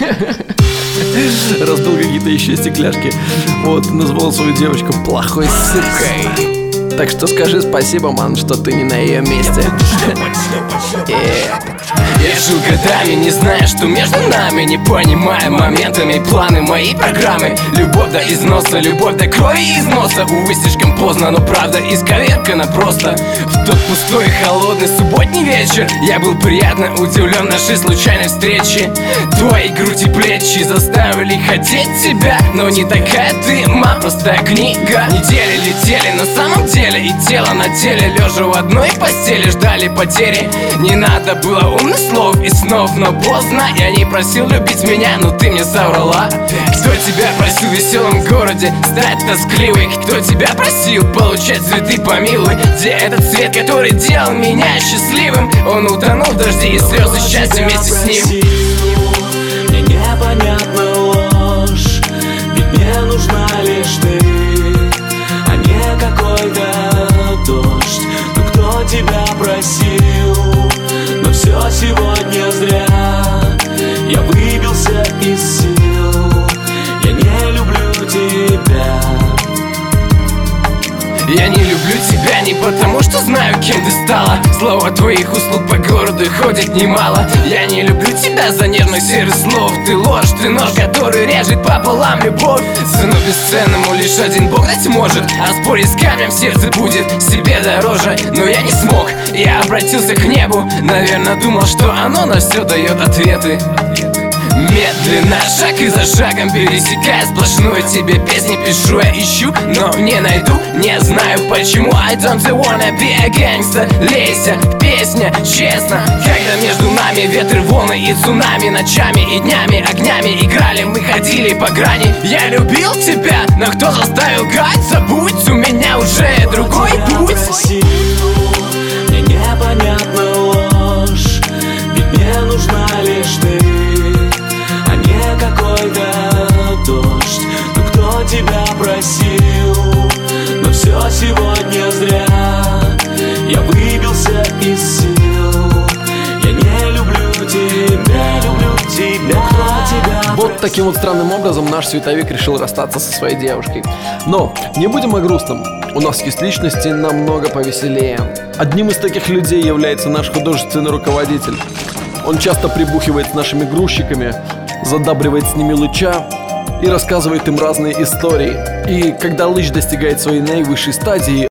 Разбил какие-то еще стекляшки. Вот, назвал свою девочку плохой сыкой. Так что скажи спасибо, ман, что ты не на ее месте. Я жил годами, не зная, что между нами, не понимая моментами планы моей программы. Любовь до износа, любовь до крови и износа. Увы, слишком поздно, но правда исковеркана просто. В тот пустой и холодный субботний вечер я был приятно удивлен нашей случайной встрече. Твои грудь и плечи заставили хотеть тебя, но не такая ты, простая книга. Недели летели на самом деле, и тело на теле, лежа в одной постели, ждали потери. Не надо было умных слов и снов, но поздно. Я не просил любить меня, но ты мне соврала. Кто тебя просил в веселом городе стать тоскливой? Кто тебя просил получать цветы помилуй? Где этот свет, который делал меня счастливым? Он утонул в дожди и слезы счастья вместе с ним. Мне непонятна ложь, ведь мне нужна лишь ты, а не какой-то дождь. Ну кто тебя просил? Но все сегодня зря. Я выбился из сил. Я не люблю тебя. Я не люблю тебя не потому, что знаю, кем ты стала. Слово твоих услуг по городу ходит немало. Я не люблю тебя за нервных серых слов. Ты ложь, ты нож, который режет пополам любовь. Цену бесценному лишь один Бог дать может, а спорить с камнем в сердце будет себе дороже. Но я не смог, я обратился к небу. Наверное, думал, что оно на все дает ответы. Медленно, шаг и за шагом пересекая сплошную тебе песни пишу, я ищу, но не найду. Не знаю почему. I don't wanna be a gangster. Лейся, песня, честно. Когда между нами ветры, волны и цунами, ночами и днями, огнями играли, мы ходили по грани. Я любил тебя, но кто заставил гать? Забудь, у меня уже другой путь. Мне непонятна ложь, ведь мне нужна лишь ты, а не какой-то дождь. Ну кто тебя просил? Но все сегодня зря. Я выбился из сил. Я не люблю тебя, люблю тебя, тебя. Вот таким вот странным образом наш световик решил расстаться со своей девушкой. Но не будем о грустном. У нас есть личности намного повеселее. Одним из таких людей является наш художественный руководитель. Он часто прибухивает с нашими грузчиками, задабривает с ними Лыча и рассказывает им разные истории. И когда Лыч достигает своей наивысшей стадии,